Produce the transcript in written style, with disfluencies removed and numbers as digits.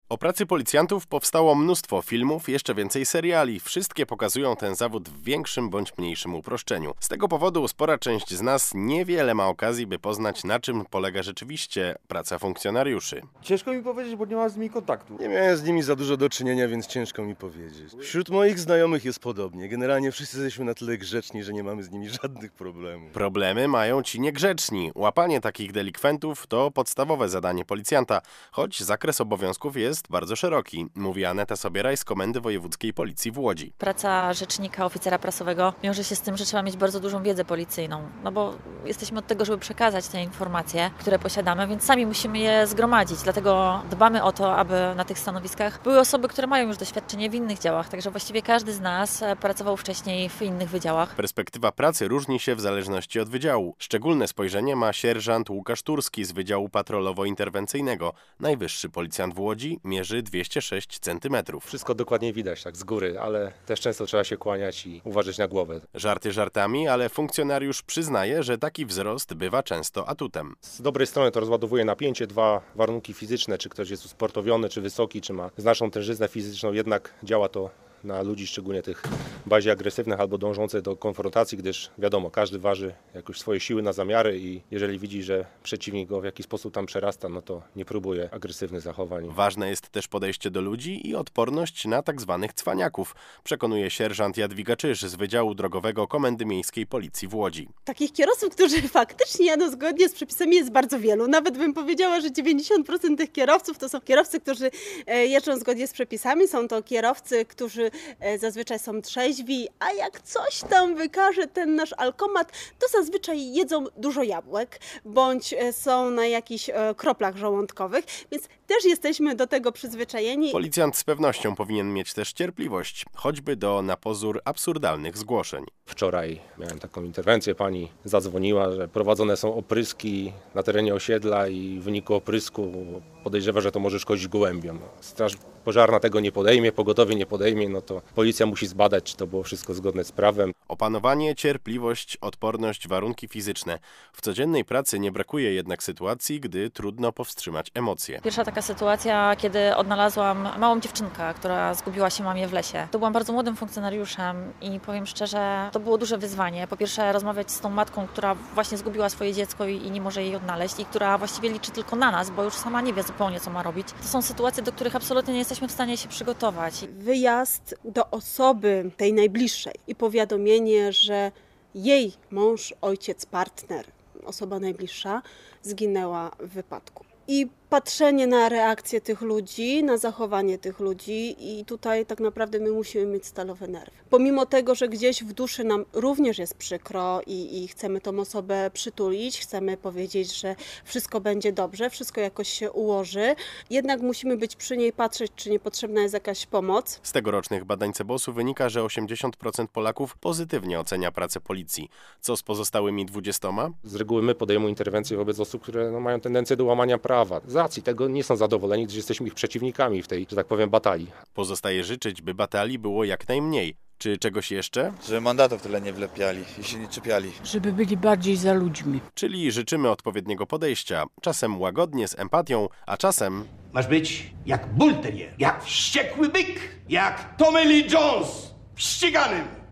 O pracy policjantów powstało mnóstwo filmów, jeszcze więcej seriali. Wszystkie pokazują ten zawód w większym bądź mniejszym uproszczeniu. Z tego powodu spora część z nas niewiele ma okazji, by poznać, na czym polega rzeczywiście praca funkcjonariuszy. Ciężko mi powiedzieć, bo nie mam z nimi kontaktu. Nie miałem z nimi za dużo do czynienia, więc ciężko mi powiedzieć. Wśród moich znajomych jest podobnie. Generalnie wszyscy jesteśmy na tyle grzeczni, że nie mamy z nimi żadnych problemów. Problemy mają ci niegrzeczni. Łapanie takich delikwentów to podstawowe zadanie policjanta, choć zakres obowiązków jest bardzo szeroki, mówi Aneta Sobieraj z Komendy Wojewódzkiej Policji w Łodzi. Praca rzecznika, oficera prasowego wiąże się z tym, że trzeba mieć bardzo dużą wiedzę policyjną, no bo jesteśmy od tego, żeby przekazać te informacje, które posiadamy, więc sami musimy je zgromadzić, dlatego dbamy o to, aby na tych stanowiskach były osoby, które mają już doświadczenie w innych działach, także właściwie każdy z nas pracował wcześniej w innych wydziałach. Perspektywa pracy różni się w zależności od wydziału. Szczególne spojrzenie ma sierżant Łukasz Turski z Wydziału Patrolowo-Interwencyjnego. Najwyższy policjant w Łodzi mierzy 206 cm. Wszystko dokładnie widać, tak z góry, ale też często trzeba się kłaniać i uważać na głowę. Żarty żartami, ale funkcjonariusz przyznaje, że taki wzrost bywa często atutem. Z dobrej strony to rozładowuje napięcie, dwa warunki fizyczne, czy ktoś jest usportowiony, czy wysoki, czy ma znaczną tężyznę fizyczną, jednak działa to na ludzi, szczególnie tych bardziej agresywnych albo dążących do konfrontacji, gdyż wiadomo, każdy waży jakoś swoje siły na zamiary i jeżeli widzi, że przeciwnik go w jakiś sposób tam przerasta, no to nie próbuje agresywnych zachowań. Ważne jest też podejście do ludzi i odporność na tak zwanych cwaniaków, przekonuje sierżant Jadwiga Czyż z Wydziału Drogowego Komendy Miejskiej Policji w Łodzi. Takich kierowców, którzy faktycznie jadą zgodnie z przepisami, jest bardzo wielu. Nawet bym powiedziała, że 90% tych kierowców to są kierowcy, którzy jeżdżą zgodnie z przepisami. Są to kierowcy, którzy zazwyczaj są trzeźwi, a jak coś tam wykaże ten nasz alkomat, to zazwyczaj jedzą dużo jabłek, bądź są na jakichś kroplach żołądkowych, więc też jesteśmy do tego przyzwyczajeni. Policjant z pewnością powinien mieć też cierpliwość, choćby do na pozór absurdalnych zgłoszeń. Wczoraj miałem taką interwencję, pani zadzwoniła, że prowadzone są opryski na terenie osiedla i w wyniku oprysku podejrzewa, że to może szkodzić gołębiom. Straż pożarna tego nie podejmie, pogotowie nie podejmie, no to policja musi zbadać, czy to było wszystko zgodne z prawem. Opanowanie, cierpliwość, odporność, warunki fizyczne. W codziennej pracy nie brakuje jednak sytuacji, gdy trudno powstrzymać emocje. Pierwsza taka sytuacja, kiedy odnalazłam małą dziewczynkę, która zgubiła się mamie w lesie. To byłam bardzo młodym funkcjonariuszem i powiem szczerze, to było duże wyzwanie. Po pierwsze rozmawiać z tą matką, która właśnie zgubiła swoje dziecko i nie może jej odnaleźć i która właściwie liczy tylko na nas, bo już sama nie wie zupełnie, co ma robić. To są sytuacje, do których absolutnie nie jesteśmy w stanie się przygotować. Wyjazd do osoby tej najbliższej i powiadomienie, że jej mąż, ojciec, partner, osoba najbliższa zginęła w wypadku. I patrzenie na reakcję tych ludzi, na zachowanie tych ludzi i tutaj tak naprawdę my musimy mieć stalowe nerwy. Pomimo tego, że gdzieś w duszy nam również jest przykro i chcemy tą osobę przytulić, chcemy powiedzieć, że wszystko będzie dobrze, wszystko jakoś się ułoży, jednak musimy być przy niej, patrzeć, czy niepotrzebna jest jakaś pomoc. Z tegorocznych badań CBOS-u wynika, że 80% Polaków pozytywnie ocenia pracę policji. Co z pozostałymi 20%? Z reguły my podejmujemy interwencje wobec osób, które mają tendencję do łamania prawa. Z racji tego nie są zadowoleni, gdyż jesteśmy ich przeciwnikami w tej, że tak powiem, batalii. Pozostaje życzyć, by batalii było jak najmniej. Czy czegoś jeszcze? Żeby mandatów tyle nie wlepiali i się nie czepiali. Żeby byli bardziej za ludźmi. Czyli życzymy odpowiedniego podejścia. Czasem łagodnie, z empatią, a czasem... Masz być jak bull terrier, jak wściekły byk, jak Tommy Lee Jones w ściganym.